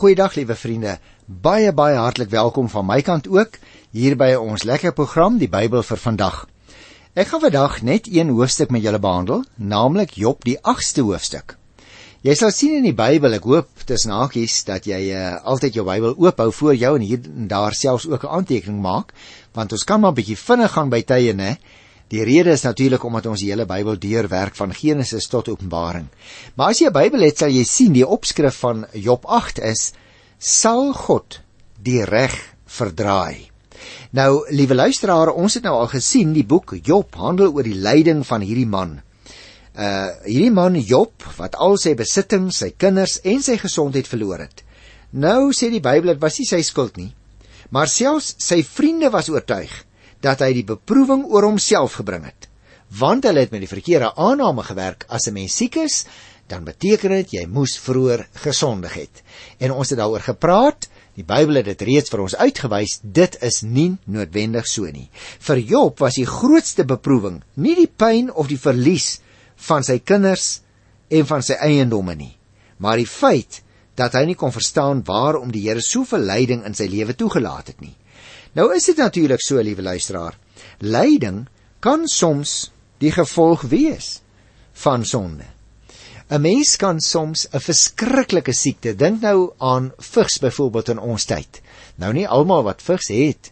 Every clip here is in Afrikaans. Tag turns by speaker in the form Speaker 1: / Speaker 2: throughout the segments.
Speaker 1: Goeiedag liewe vriende, baie hartlik welkom van my kant ook, hier by ons lekker program, die Bybel vir vandag. Ek gaan vandag net een hoofstuk met julle behandel, naamlik Job die 8ste hoofstuk. Jy sal sien in die Bybel, ek hoop tussen hakies, dat jy altyd jou Bybel oophou voor jou en hier en daar selfs ook 'n aantekening maak, want ons kan maar bietjie vinnig gaan by tye, né? Die rede is natuurlik omdat ons die hele Bybel deurwerk van Genesis tot Openbaring. Maar as jy 'n Bybel het, sal jy sien die opskrif van Job 8 is: sal God die reg verdraai? Nou, liewe luisteraar, ons het nou al gesien, die boek Job handel oor die lyding van hierdie man. Hierdie man Job, wat al sy besittings, sy kinders en sy gesondheid verloor het. Nou sê die Bybel, dit was nie sy skuld nie, maar selfs sy vriende was oortuig dat hy die beproewing oor homself gebring het, want hulle het met die verkeerde aanname gewerk. As 'n mens siek is, dan beteken dit jy moes vroeër gesondig het. En ons het daaroor gepraat, die Bybel het dit reeds vir ons uitgewys, dit is nie noodwendig so nie. Vir Job was die grootste beproewing nie die pyn of die verlies van sy kinders en van sy eiendomme nie, maar die feit dat hy nie kon verstaan waarom die Here soveel lyding in sy lewe toegelaat het nie. Nou is dit natuurlik so, liewe luisteraar, lyding kan soms die gevolg wees van sonde. 'n Mens kan soms 'n verskriklike siekte, dink nou aan vigs byvoorbeeld in ons tyd. Nou nie almal wat vigs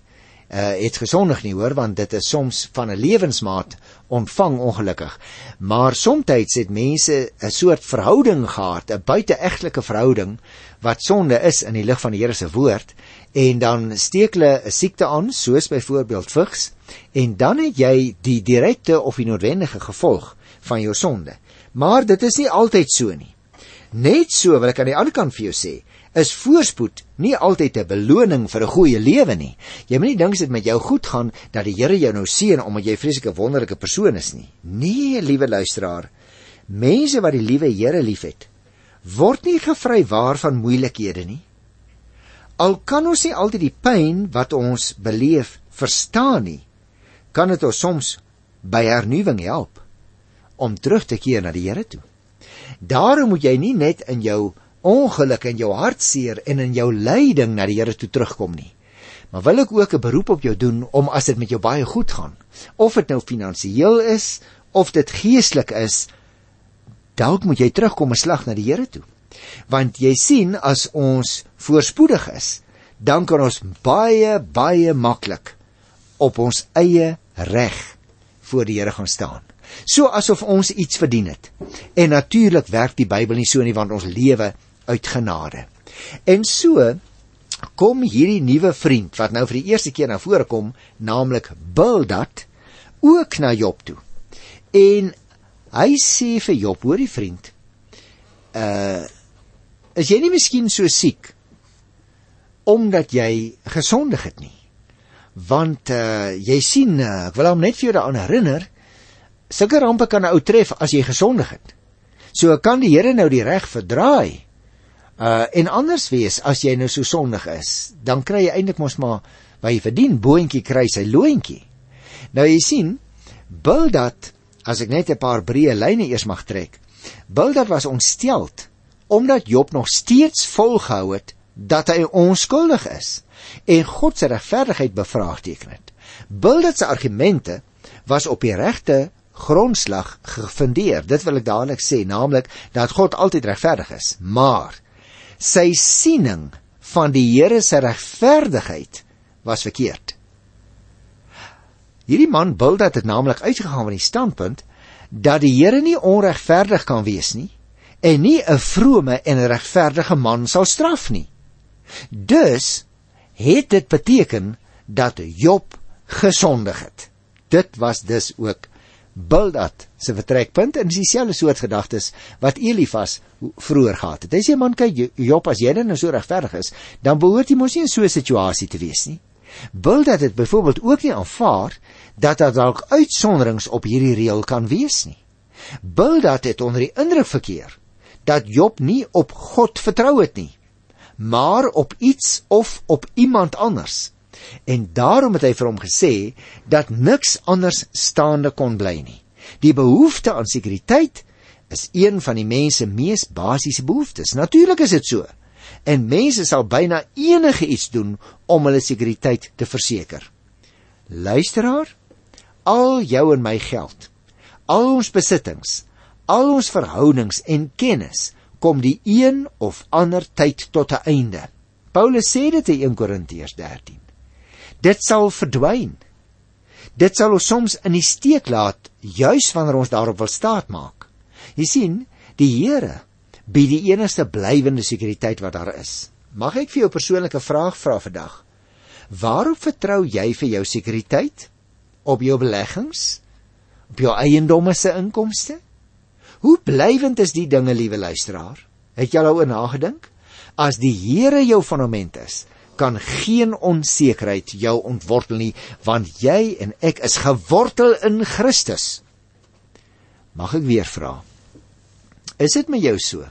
Speaker 1: het gesondig nie hoor, want dit is soms van 'n lewensmaat ontvang ongelukkig. Maar soms het mense 'n soort verhouding gehad, 'n buite-egtelike verhouding, wat sonde is in die lig van die Here se woord, en dan steek hulle 'n siekte aan, soos byvoorbeeld vigs, en dan het jy die direkte of die noodwendige gevolg van jou sonde. Maar dit is nie altyd so nie. Net so, wil ek aan die ander kant vir jou sê, is voorspoed nie altyd 'n beloning vir 'n goeie lewe nie. Jy moet nie dink as dit met jou goed gaan, dat die Here jou nou seën omdat jy 'n vreeslike wonderlike persoon is nie. Nee, liewe luisteraar, mense wat die liewe Here liefhet, word nie gevrywaar van moeilikhede nie. Al kan ons nie altyd die pyn wat ons beleef verstaan nie, kan dit ons soms by hernuwing help om terug te keer na die Here toe. Daarom moet jy nie net in jou ongeluk en jou hartseer en in jou lyding na die Here toe terugkom nie. Maar wil ek ook 'n beroep op jou doen om, as dit met jou baie goed gaan, of dit nou finansiëel is, of dit geestelik is, dalk moet jy terugkom 'n slag na die Here toe. Want jy sien, as ons voorspoedig is, dan kan ons baie maklik op ons eie reg voor die Here gaan staan. So asof ons iets verdien het. En natuurlik werk die Bybel nie so nie, want ons lewe uit genade. En so kom hierdie nuwe vriend, wat nou vir die eerste keer na vore kom, naamlik Bildad, ook na Job toe. En hy sê vir Job, hoor die vriend, is jy nie miskien so siek, omdat jy gesondig het nie? Want jy sien, ek wil hom net vir jou daaraan herinner, sulke rampe kan 'n ou tref as jy gesondig het. So kan die Here nou die reg verdraai, en anders wees as jy nou so sondig is, dan kry jy eintlik mos maar wat jy verdien, boontjie kry sy loontjie. Nou jy sien, Bildad, as ek net 'n paar breë lyne eers mag trek, Bildad was ontsteld, omdat Job nog steeds volgehou het, dat hy onskuldig is, en God se regverdigheid bevraagteken het. Bildad se argumente was op die regte grondslag gefundeer, dit wil ek dadelik sê, naamlik dat God altyd regverdig is, maar sy siening van die Here se regverdigheid was verkeerd. Hierdie man Bildad het naamlik uitgegaan van die standpunt dat die Here nie onregverdig kan wees nie, en nie 'n vrome en 'n regverdige man sal straf nie. Dus het dit beteken dat Job gesondig het. Dit was dus ook Bildad se vertrekpunt, en dis dieselfde soort gedagtes wat Elifas vroeër gehad het. Hy sê, man, kyk Job, as jy nou so regverdig is, dan behoort jy mos nie in so 'n situasie te wees nie. Bildad het byvoorbeeld ook nie aanvaar dat daar dalk uitsonderings op hierdie reël kan wees nie. Bildad het onder die indruk verkeer dat Job nie op God vertrou het nie, maar op iets of op iemand anders. En daarom het hy vir hom gesê dat niks anders staande kon bly nie. Die behoefte aan sekuriteit is een van die mens se mees basiese behoeftes. Natuurlik is dit so. en mense sal byna enige iets doen om hulle sekuriteit te verseker. Luisteraar, al jou en my geld, al ons besittings, al ons verhoudings en kennis, kom die een of ander tyd tot 'n einde. Paulus sê dit in 1 Korintiërs 13. Dit sal verdwyn. Dit sal ons soms in die steek laat, juis wanneer ons daarop wil staatmaak. Jy sien, die Here bied die enigste blywende sekuriteit wat daar is. Mag ek vir jou 'n persoonlike vraag vra vandag? Waarop vertrou jy vir jou sekuriteit? Op jou beleggings? Op jou eiendomme se inkomste? Hoe blywend is die dinge, liewe luisteraar? Het jy daaroor nagedink? As die Here jou fundament is, kan geen onsekerheid jou ontwortel nie, want jy en ek is gewortel in Christus. Mag ek weer vra, is dit met jou so?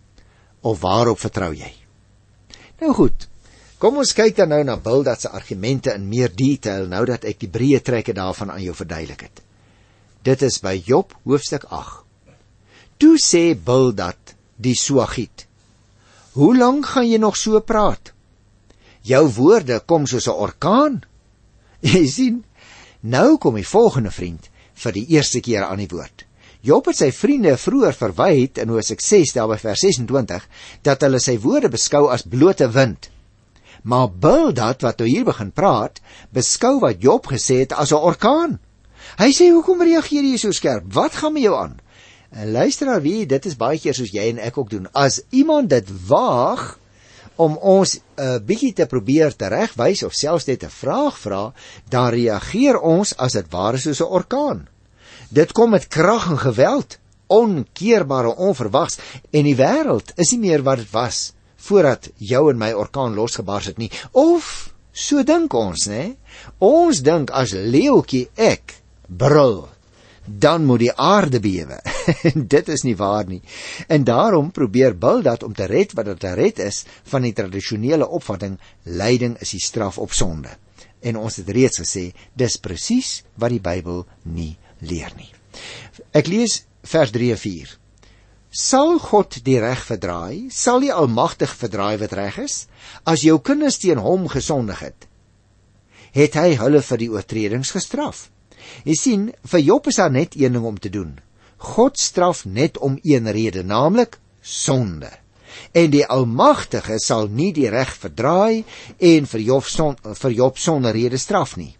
Speaker 1: Of waarop vertrou jy? Nou goed, kom ons kyk dan nou na Bildad se argumente in meer detail, nou dat ek die breë trekke daarvan aan jou verduidelik het. Dit is by Job hoofstuk 8. Toe sê Bildad die Suagiet, hoe lank gaan jy nog so praat? Jou woorde kom soos 'n orkaan. Jy sien, nou kom die volgende vriend vir die eerste keer aan die woord. Job het sy vriende vroeër verwyd in Hosea 6, daar by vers 26, dat hulle sy woorde beskou as blote wind. Maar Bildad, wat nou hier begin praat, beskou wat Job gesê het as 'n orkaan. Hy sê, hoekom reageer jy so skerp? Wat gaan met jou aan? En luisteraar, dit is baie keer soos jy en ek ook doen. As iemand dit waag om ons 'n bietjie te probeer teregwys of selfs net 'n vraag vra, dan reageer ons as dit ware soos 'n orkaan. Dit kom met krag en geweld, onkeerbare, onverwags, en die wêreld is nie meer wat dit was voordat jou en my orkaan losgebars het nie. Of so dink ons, né? Ons dink as leeuetjie ek brul, dan moet die aarde bewe. Dit is nie waar nie. En daarom probeer Bildad om te red wat te red is van die tradisionele opvatting, lyding is die straf op sonde. En ons het reeds gesê, dis presies wat die Bybel nie leer nie. Ek lees vers 3 en 4. Sal God die reg verdraai? Sal die Almagtig verdraai wat reg is? As jou kinders teen hom gesondig het, het hy hulle vir die oortredings gestraf. Jy sien, vir Job is daar net een ding om te doen. God straf net om een rede, naamlik sonde. En die Almagtige sal nie die reg verdraai en vir Job sonder rede straf nie.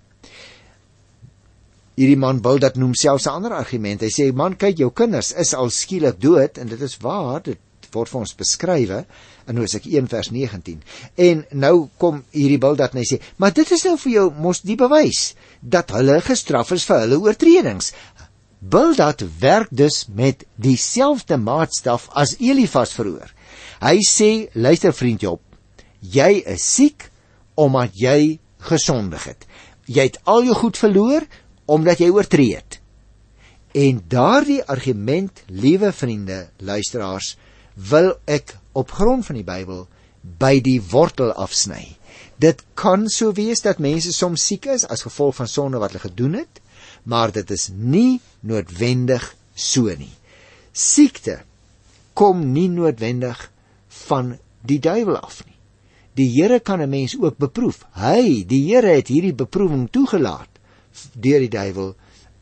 Speaker 1: Hierdie man Bildad noem selfs 'n ander argument. Hy sê, man, kyk, jou kinders is al skielik dood, en dit is waar, dit word vir ons beskrywe in Hosea 1 vers 19. En nou kom hierdie Bildad en hy sê, maar dit is nou vir jou mos die bewys dat hulle gestraf is vir hulle oortredings. Bildad werk dus met dieselfde maatstaf as Elifas vroeër. Hy sê, luister vriend Job, jy is siek omdat jy gesondig het. Jy het al jou goed verloor omdat jy oortree het. En daardie argument, liewe vriende, luisteraars, wil ek op grond van die Bybel by die wortel afsny. Dit kan so wees dat mense soms siek is as gevolg van sonde wat hulle gedoen het, maar dit is nie noodwendig so nie. Siekte kom nie noodwendig van die duiwel af nie. Die Here kan 'n mens ook beproef. Die Here het hierdie beproewing toegelaat deur die duiwel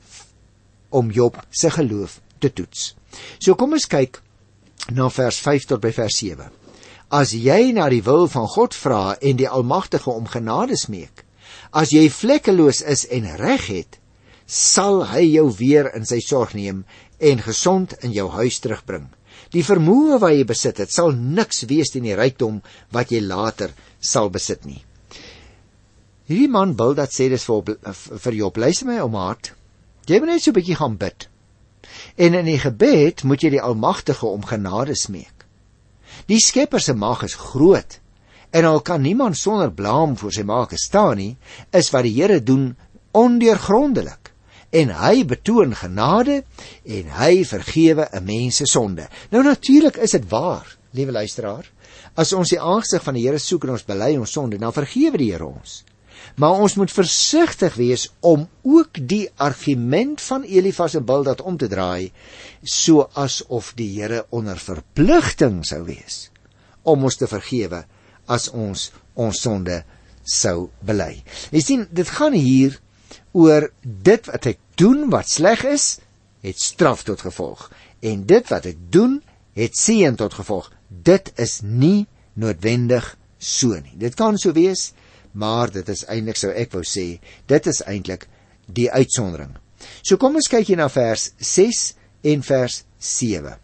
Speaker 1: om Job se geloof te toets. So kom ons kyk na vers 5 tot by vers 7. As jy na die wil van God vra en die Almagtige om genade smeek, as jy vlekkeloos is en reg het, sal hy jou weer in sy sorg neem en gesond in jou huis terugbring. Die vermoë wat jy besit het, sal niks wees teen die rykdom wat jy later sal besit nie. Hierdie man Bildad sê dis vir Job, luister my om hart, jy moet net so 'n bietjie gaan bid. En in die gebed moet jy die Almagtige om genade smeek. Die Skepper se mag is groot, en al kan niemand sonder blaam voor sy maker staan nie, is wat die Here doen ondeurgrondelik. En hy betoon genade, en hy vergewe 'n mens se sonde. Nou natuurlik is dit waar, liewe luisteraar, as ons die aangesig van die Here soek en ons bely ons sonde, dan vergewe die Here ons. Maar ons moet versigtig wees om ook die argument van Elifas en Bildad om te draai, so asof die Here onder verpligting sou wees om ons te vergewe as ons sonde sou bely. Jy sien, dit gaan hier oor dit wat ek doen wat sleg is, het straf tot gevolg. En dit wat ek doen, het seën tot gevolg. Dit is nie noodwendig so nie. Dit kan so wees, maar dit is eintlik, sou ek wou sê, dit is eintlik die uitsondering. So kom ons kyk hier na vers 6 en vers 7.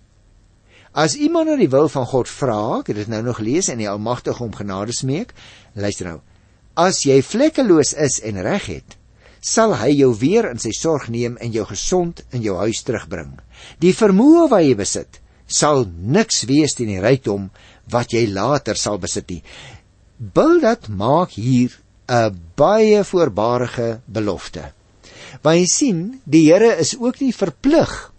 Speaker 1: As iemand na die wil van God vra, ek het dit nou nog gelees, en die Almagtige om genade smeek, luister nou, as jy vlekkeloos is en reg het, sal hy jou weer in sy sorg neem en jou gesond in jou huis terugbring. Die vermoë wat jy besit, sal niks wees teen die rykdom wat jy later sal besit nie. Bildad maak hier 'n baie voorbarige belofte. Want jy sien, die Here is ook nie verplig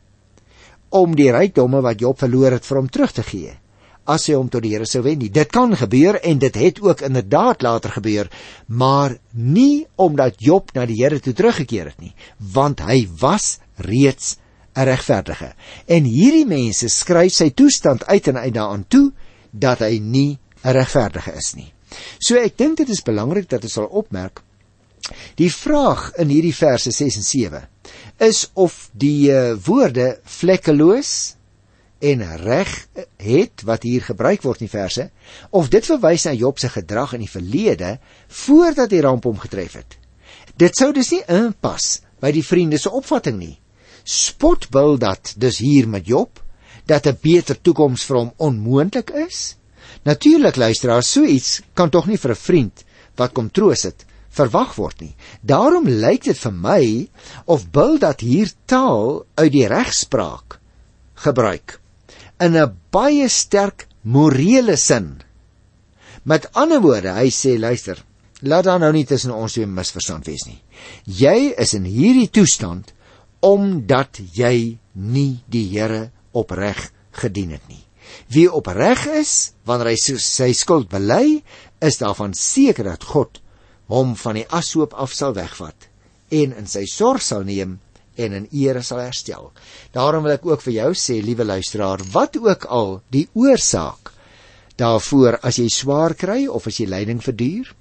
Speaker 1: om die rykdomme wat Job verloor het vir hom terug te gee, as hy hom tot die Here sou wen nie. Dit kan gebeur, en dit het ook inderdaad later gebeur, maar nie omdat Job na die Here toe teruggekeer het nie, want hy was reeds 'n regverdige. En hierdie mense skryf sy toestand uit en uit daaraan toe, dat hy nie 'n regverdige is nie. So ek dink dit is belangrik dat ons sal opmerk, die vraag in hierdie verse 6 en 7, is of die woorde vlekkeloos en reg het, wat hier gebruik word in die verse, of dit verwys na Job se gedrag in die verlede, voordat die ramp hom getref het. Dit sou dus nie inpas by die vriende se opvatting nie. Spot Bildad dus hier met Job, dat 'n beter toekoms vir hom onmoontlik is? Natuurlik, luisteraars, so iets kan tog nie vir 'n vriend wat kom troos het, verwag word nie. Daarom lyk dit vir my of Bildad hier taal uit die regspraak gebruik, in 'n baie sterk morele sin. Met ander woorde, hy sê, luister, laat daar nou nie tussen ons twee misverstand wees nie. Jy is in hierdie toestand omdat jy nie die Here opreg gedien het nie. Wie opreg is, wanneer hy sy skuld bely, is daarvan seker dat God hom van die ashoop af sal wegvat en in sy sorg sal neem en in ere sal herstel. Daarom wil ek ook vir jou sê, liewe luisteraar, wat ook al die oorsaak daarvoor, as jy swaar kry of as jy lyding verduur,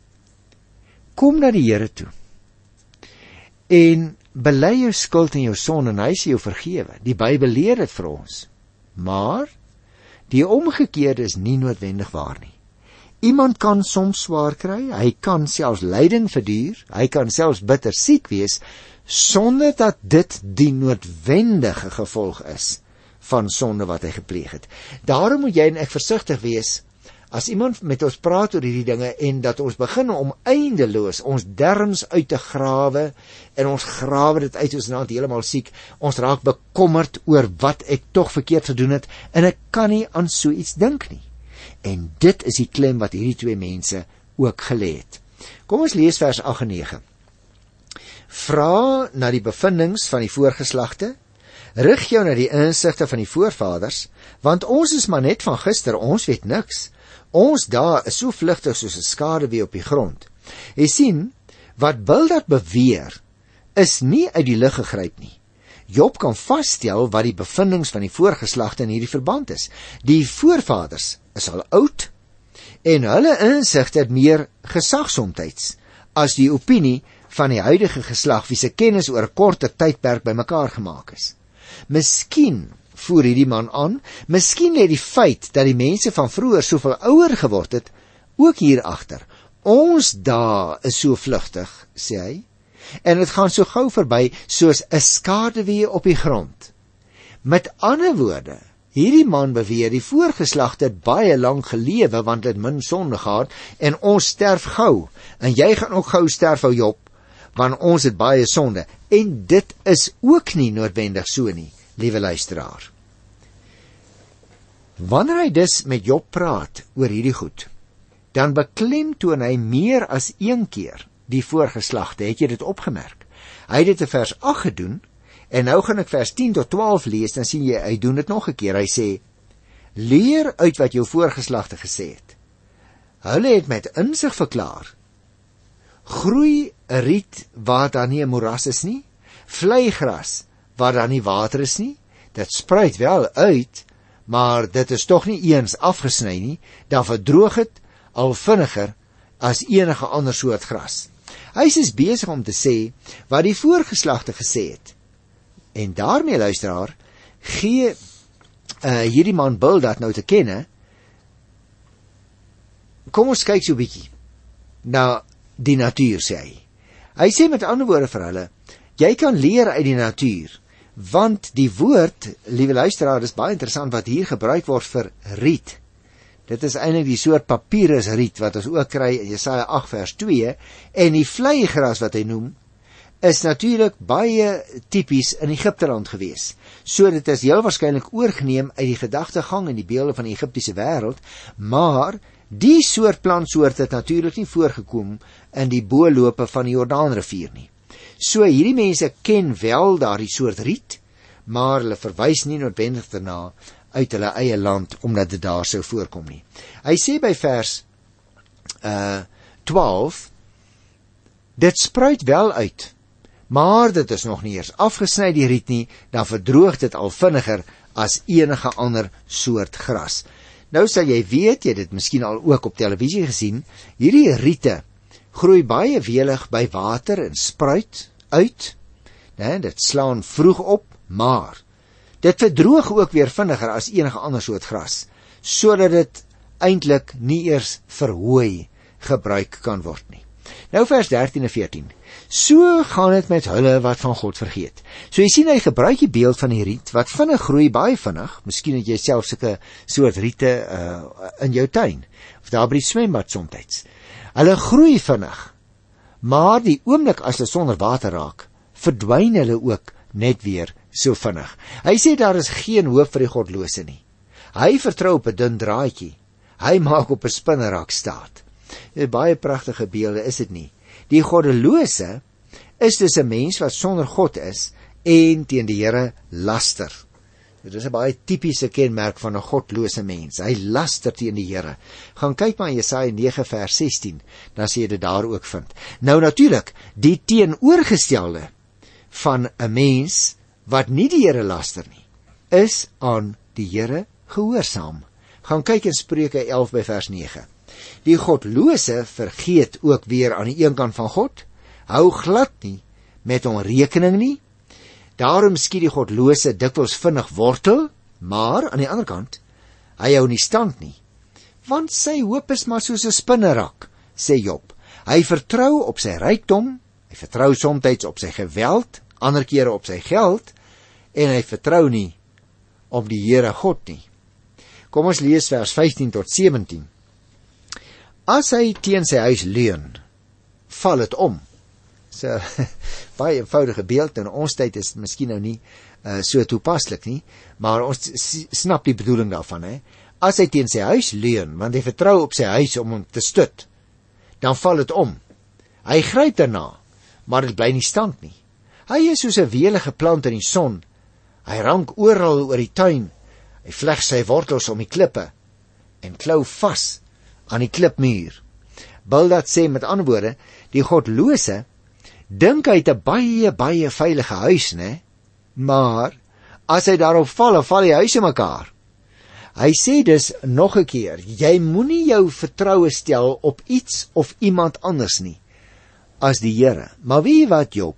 Speaker 1: kom na die Here toe en bely jou skuld en jou sonde, en hy sal jou vergewe. Die Bybel leer dit vir ons. Maar die omgekeerde is nie noodwendig waar nie. Iemand kan soms swaar kry, hy kan selfs lyding verduur, hy kan selfs bitter siek wees, sonder dat dit die noodwendige gevolg is van sonde wat hy gepleeg het. Daarom moet jy en ek versigtig wees, as iemand met ons praat oor hierdie dinge, en dat ons begin om eindeloos ons derms uit te grawe, en ons grawe dit uit, ons is nou heeltemal siek, ons raak bekommerd oor wat ek tog verkeerd gedoen het, en ek kan nie aan so iets dink nie. En dit is die klem wat hierdie twee mense ook gelê het. Kom ons lees vers 8 en 9. Vra na die bevindings van die voorgeslagte, rig jou na die insigte van die voorvaders, want ons is maar net van gister, ons weet niks. Ons dae is so vlugtig soos 'n skaduwee op die grond. Jy sien, wat Bildad beweer, is nie uit die lug gegryp nie. Job kan vasstel wat die bevindings van die voorgeslagte in hierdie verband is. Die voorvaders is al oud, en hulle insigte het meer gesag somtyds as die opinie van die huidige geslag, wie se kennis oor 'n korte tydperk bymekaar gemaak is. Miskien, voer hierdie man aan, miskien lê die feit dat die mense van vroeër soveel ouer geword het, ook hier agter. Ons dae is so vlugtig, sê hy, en dit gaan so gou verby soos 'n skaduwee op die grond. Met ander woorde, hierdie man beweer die voorgeslagte het baie lank gelewe, want het min sonde gehad, en ons sterf gou, en jy gaan ook gou sterf, ou Job, want ons het baie sonde, en dit is ook nie noodwendig so nie, liewe luisteraar. Wanneer hy dus met Job praat oor hierdie goed, dan beklemtoon hy meer as een keer die voorgeslagte. Het jy dit opgemerk? Hy het dit in vers 8 gedoen, en nou gaan ek vers 10 tot 12 lees, dan sien jy, hy doen dit nog 'n keer. Hy sê, leer uit wat jou voorgeslagte gesê het. Hulle het met insig verklaar, groei 'n riet waar daar nie 'n moeras is nie, vlei gras waar daar nie water is nie, dit spruit wel uit, maar dit is tog nie eens afgesny nie, dan verdroog het, al vinniger as enige ander soort gras. Hy is besig om te sê wat die voorgeslagte gesê het. En daarmee, luisteraar, gee hierdie man Bildad nou te kenne, kom ons kyk so 'n bietjie na die natuur, sê hy. Hy sê met ander woorde vir hulle, jy kan leer uit die natuur, want die woord, liewe luisteraar, is baie interessant wat hier gebruik word vir riet. Dit is eintlik die soort papyrusriet wat ons ook kry in Jesaja 8 vers 2, en die vleigras wat hy noem, is natuurlik baie tipies in Egipteland gewees. So dit is heel waarskynlik oorgeneem uit die gedagtegang en die beelde van die Egiptiese wêreld, maar die soort plantsoort het natuurlik nie voorgekom in die boolope van die Jordaanrivier nie. So hierdie mense ken wel daardie soort riet, maar hulle verwys nie noodwendig daarna uit hulle eie land, omdat dit daar sou voorkom nie. Hy sê by vers 12, dit spruit wel uit, maar dit is nog nie eers afgesny die riet nie, dan verdroog dit al vinniger as enige ander soort gras. Nou sal jy weet, jy het dit miskien al ook op televisie gesien, hierdie riete groei baie welig by water en spruit uit, dit slaan vroeg op, maar dit verdroog ook weer vinniger as enige ander soort gras, sodat dit eintlik nie eers verhooi gebruik kan word nie. Nou vers 13 en 14. So gaan dit met hulle wat van God vergeet. So jy sien, hy gebruik die beeld van die riet, wat vinnig groei, baie vinnig. Miskien het jy self sulke soort riete in jou tuin, of daar by die swembad somtyds. Hulle groei vinnig, maar die oomblik as hulle sonder water raak, verdwyn hulle ook net weer so vinnig. Hy sê daar is geen hoop vir die godlose nie. Hy vertrou op 'n dun draadjie. Hy maak op 'n spinnerak staat. Baie pragtige beelde, is dit nie? Die goddelose is dus 'n mens wat sonder God is en teen die Here laster. Dit is 'n baie tipiese kenmerk van 'n godlose mens. Hy laster teen die Here. Gaan kyk maar in Jesaja 9 vers 16, dan sê jy dit daar ook vind. Nou natuurlik, die teenoorgestelde van 'n mens wat nie die Here laster nie, is aan die Here gehoorsaam. Gaan kyk in Spreuke 11 by vers 9. Die godlose vergeet ook weer aan die een kant van God, hou glad nie met hom rekening nie. Daarom skiet die godlose dikwels vinnig wortel, maar aan die ander kant, hy hou nie stand nie. Want sy hoop is maar soos 'n spinnerak, sê Job. Hy vertrou op sy rykdom, hy vertrou soms op sy geweld, ander kere op sy geld, en hy vertrou nie op die Here God nie. Kom ons lees vers 15 tot 17. As hy teen sy huis leun, val dit om. So, baie eenvoudige beeld, en ons tyd is miskien nou nie so toepaslik nie, maar ons snap die bedoeling daarvan, hè. As hy teen sy huis leun, want hy vertrou op sy huis om hom te stut, dan val dit om. Hy gryp daarna, maar dit bly nie stand nie. Hy is soos 'n welige plant in die son. Hy rank oral oor die tuin. Hy vleg sy wortels om die klippe en klou vas aan die klipmuur. Bildad sê met ander woorde, die godlose dink hy het 'n baie veilige huis, né? Maar as hy daarop val, dan val die huis in mekaar. Hy sê dus nog 'n keer, jy moenie jou vertroue stel op iets of iemand anders nie as die Here. Maar weet jy wat, Job?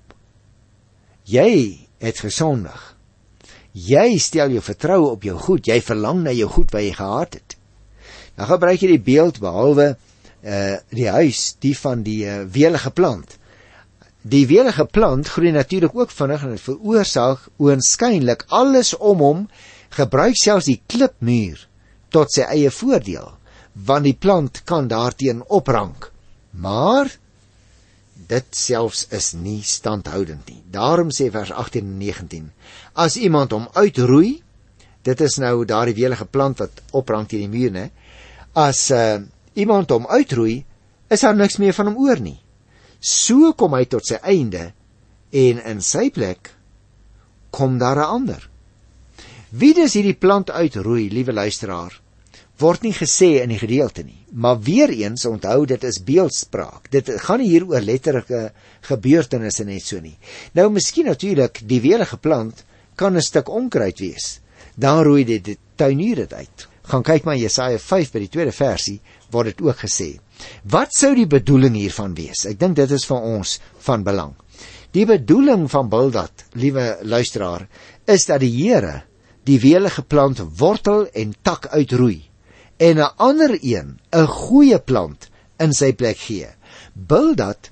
Speaker 1: Jy het gesondig. Jy stel jou vertroue op jou goed, jy verlang na jou goed wat jy gehad het. Dan gebruik jy die beeld behalwe die huis, die van die welige plant. Die welige plant groei natuurlik ook vinnig en het veroorsaak oënskynlik alles om hom, gebruik selfs die klipmuur tot sy eie voordeel, want die plant kan daarteen oprank. Maar dit selfs is nie standhoudend nie. Daarom sê vers 18 en 19, as iemand hom uitroei, dit is nou daardie welige plant wat oprank teen die muur, né? As iemand hom uitroei, is daar niks meer van hom oor nie. So kom hy tot sy einde, en in sy plek kom daar 'n ander. Wie dus hierdie plant uitroei, liewe luisteraar, word nie gesê in die gedeelte nie, maar weer eens onthou, dit is beeldspraak. Dit gaan nie hier oor letterlike gebeurtenisse net so nie. Nou miskien natuurlik, die welige plant kan 'n stuk onkruid wees. Dan roei die tuinier dit uit. Gaan kyk maar Jesaja 5 by die tweede versie, word dit ook gesê. Wat sou die bedoeling hiervan wees? Ek dink dit is vir ons van belang. Die bedoeling van Bildad, liewe luisteraar, is dat die Here die welige plant wortel en tak uitroei en 'n ander een, 'n goeie plant, in sy plek gee. Bildad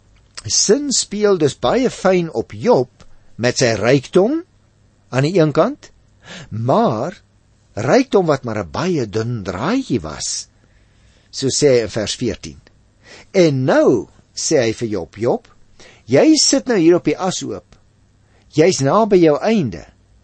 Speaker 1: sin speel dus baie fyn op Job met sy rykdom aan die een kant, maar rykdom wat maar 'n baie dun draadjie was, so sê hy in vers 14. En nou sê hy vir Job, Job, jy sit nou hier op die asoop, jy's naby jou einde,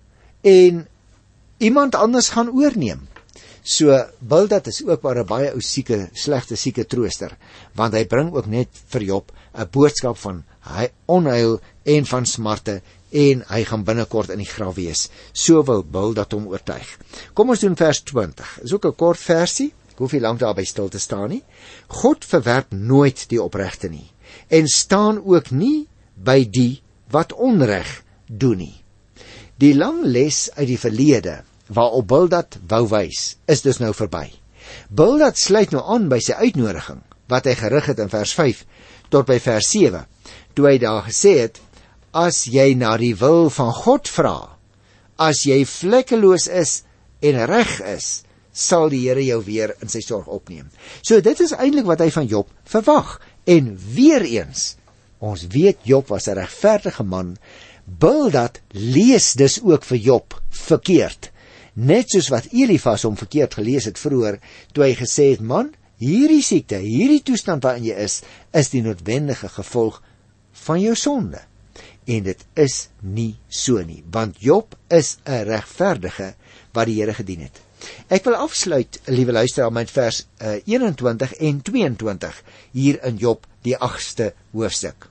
Speaker 1: en iemand anders gaan oorneem. So Bildad is ook maar 'n baie ou sieke, slegte sieke trooster, want hy bring ook net vir Job 'n boodskap van onheil en van smarte, en hy gaan binnekort in die graf wees. So wil Bildad hom oortuig. Kom ons doen vers 20. Is ook 'n kort versie, ek hoef nie lank daarby stil te staan nie. God verwerp nooit die opregte nie, en staan ook nie by die wat onreg doen nie. Die lang les uit die verlede waarop Bildad wou wys, is dus nou verby. Bildad sluit nou aan by sy uitnodiging, wat hy gerig het in vers 5 tot by vers 7, toe hy daar gesê het, as jy na die wil van God vra, as jy vlekkeloos is en reg is, sal die Here jou weer in sy sorg opneem. So dit is eintlik wat hy van Job verwag. En weer eens, ons weet Job was 'n regverdige man. Bildad lees dus ook vir Job verkeerd, net soos wat Elifas hom verkeerd gelees het vroeër, toe hy gesê het, man, hierdie siekte, hierdie toestand waarin jy is die noodwendige gevolg van jou sonde. En dit is nie so nie, want Job is 'n regverdige wat die Here gedien het. Ek wil afsluit, liewe luisteraar, met vers 21 en 22 hier in Job, die 8ste hoofstuk.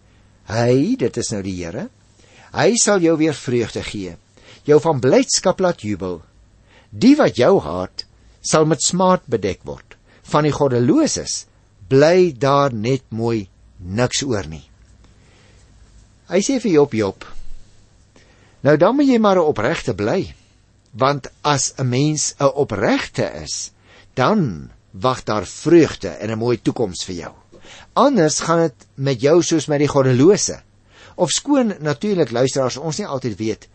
Speaker 1: Hy, dit is nou die Here, hy sal jou weer vreugde gee, jou van blydskap laat jubel. Die wat jou haat, sal met smaad bedek word. Van die goddeloses bly daar net mooi niks oor nie. Hy sê vir Job, Job, nou dan moet jy maar 'n opregte bly, want as 'n mens 'n opregte is, dan wag daar vreugde en 'n mooi toekoms vir jou. Anders gaan dit met jou soos met die goddelose. Ofskoon natuurlik, luisteraars, ons nie altyd weet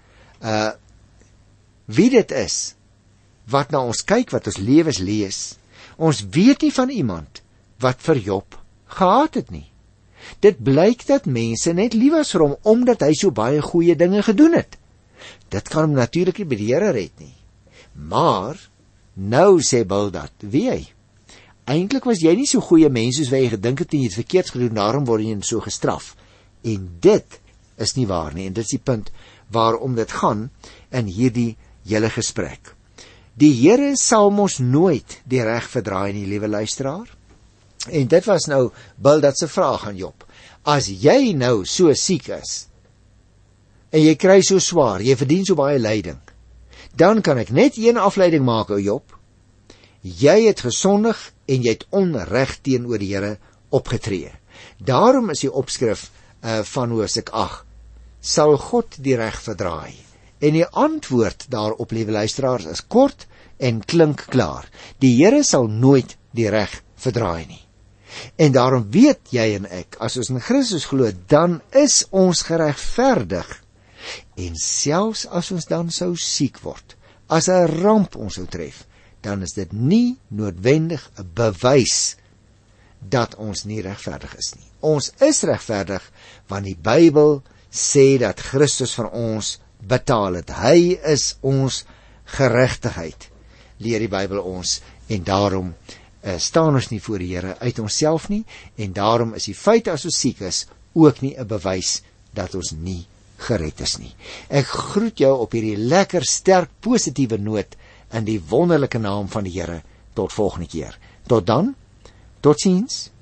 Speaker 1: wie dit is wat na ons kyk, wat ons lewens lees. Ons weet nie van iemand wat vir Job gehaat het nie. Dit blyk dat mense net lief was vir hom omdat hy so baie goeie dinge gedoen het. Dit kan hom natuurlik nie by die Here red nie. Maar nou sê Bildad, wie hy? Eintlik was jy nie so goeie mens soos wat jy gedink het en jy het verkeerd gedoen, daarom word jy so gestraf. En dit is nie waar nie, en dit is die punt waarom dit gaan in hierdie hele gesprek. Die Here sal mos nooit die reg verdraai nie, liewe luisteraar. En dit was nou Bildad se vraag aan Job. As jy nou so siek is, en jy kry so swaar, jy verdien so baie lyding, dan kan ek net een afleiding maak, o Job. Jy het gesondig en jy het onreg teenoor die Here opgetree. Daarom is die opskrif van hoofstuk 8, sal God die reg verdraai? En die antwoord daarop, liewe luisteraars, is kort en klink klaar. Die Here sal nooit die reg verdraai nie. En daarom weet jy en ek, as ons in Christus glo, dan is ons geregverdig. En selfs as ons dan sou siek word, as 'n ramp ons sou tref, dan is dit nie noodwendig 'n bewys dat ons nie regverdig is nie. Ons is regverdig, want die Bybel sê dat Christus vir ons betaal het. Hy is ons geregtigheid, leer die Bybel ons, en daarom staan ons nie voor die Here uit onsself nie, en daarom is die feit as ons siek is ook nie 'n bewys dat ons nie gered is nie. Ek groet jou op hierdie lekker, sterk, positiewe noot in die wonderlike naam van die Here. Tot volgende keer. Tot dan, totsiens.